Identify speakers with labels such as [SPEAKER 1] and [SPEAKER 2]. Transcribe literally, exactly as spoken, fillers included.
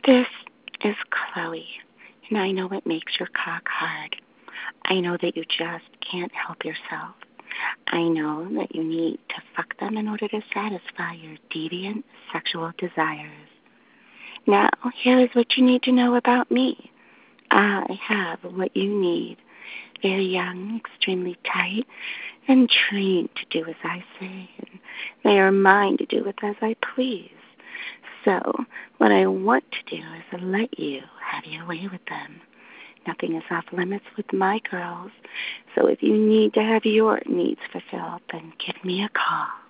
[SPEAKER 1] This is Chloe, and I know it makes your cock hard. I know that you just can't help yourself. I know that you need to fuck them in order to satisfy your deviant sexual desires. Now, here is what you need to know about me. I have what you need. Very young, extremely tight, and trained to do as I say, and they are mine to do with as I please. So, what I want to do is let you have your way with them. Nothing is off limits with my girls, so if you need to have your needs fulfilled, then give me a call.